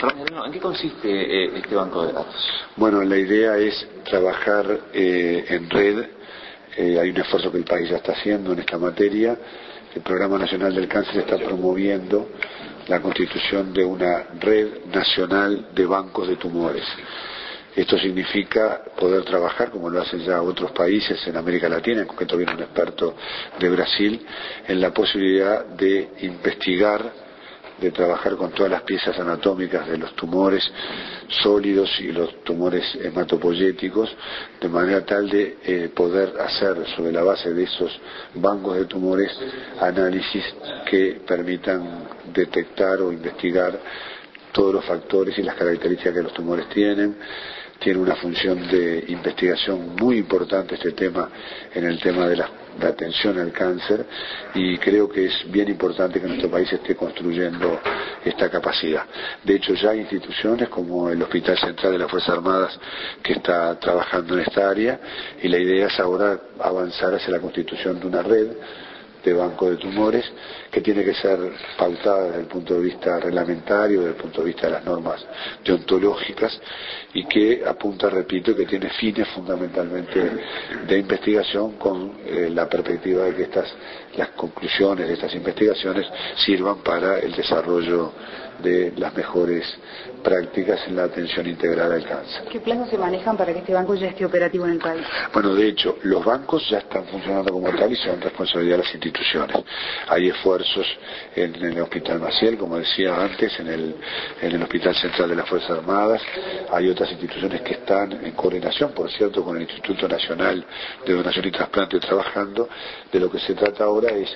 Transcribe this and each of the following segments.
¿En qué consiste este banco de datos? Bueno, la idea es trabajar en red. Hay un esfuerzo que el país ya está haciendo en esta materia. El Programa Nacional del Cáncer está promoviendo la constitución de una red nacional de bancos de tumores. Esto significa poder trabajar, como lo hacen ya otros países en América Latina, en concreto viene un experto de Brasil, en la posibilidad de investigar, de trabajar con todas las piezas anatómicas de los tumores sólidos y los tumores hematopoyéticos, de manera tal de poder hacer sobre la base de esos bancos de tumores análisis que permitan detectar o investigar todos los factores y las características que los tumores tienen. Tiene una función de investigación muy importante este tema en el tema de la atención al cáncer, y creo que es bien importante que nuestro país esté construyendo esta capacidad. De hecho, ya hay instituciones como el Hospital Central de las Fuerzas Armadas que está trabajando en esta área, y la idea es ahora avanzar hacia la constitución de una red de banco de tumores que tiene que ser pautada desde el punto de vista reglamentario, desde el punto de vista de las normas deontológicas, y que apunta, repito, que tiene fines fundamentalmente de investigación con la perspectiva de que las conclusiones de estas investigaciones sirvan para el desarrollo de las mejores prácticas en la atención integral al cáncer. ¿Qué plazos se manejan para que este banco ya esté operativo en el país? Bueno, de hecho, los bancos ya están funcionando como tal y son responsabilidad de las instituciones. Hay esfuerzos en el Hospital Maciel, como decía antes, en el Hospital Central de las Fuerzas Armadas. Hay otras instituciones que están en coordinación, por cierto, con el Instituto Nacional de Donación y Trasplante trabajando. De lo que se trata ahora es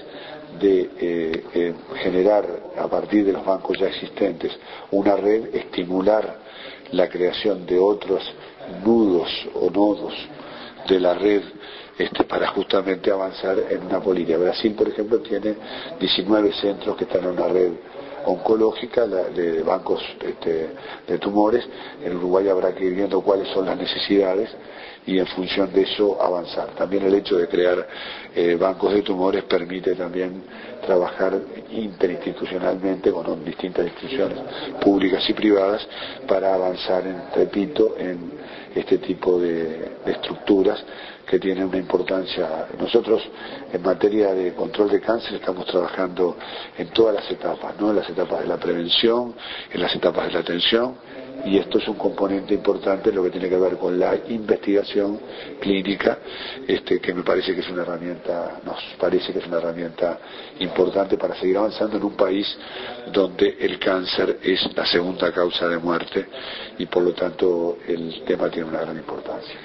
de generar, a partir de los bancos ya existentes, una red, estimular la creación de otros nudos o nodos de la red para justamente avanzar en una política. Brasil, por ejemplo, tiene 19 centros que están en una red oncológica de bancos de tumores. En Uruguay habrá que ir viendo cuáles son las necesidades y en función de eso avanzar. También el hecho de crear bancos de tumores permite también trabajar interinstitucionalmente con distintas instituciones públicas y privadas para avanzar, repito, en este tipo de estructuras que tienen una importancia. Nosotros en materia de control de cáncer estamos trabajando en todas las etapas, ¿no? En las etapas de la prevención, en las etapas de la atención, y esto es un componente importante en lo que tiene que ver con la investigación clínica, que me parece que es una herramienta, nos parece que es una herramienta importante para seguir avanzando en un país donde el cáncer es la segunda causa de muerte y por lo tanto el tema tiene una gran importancia.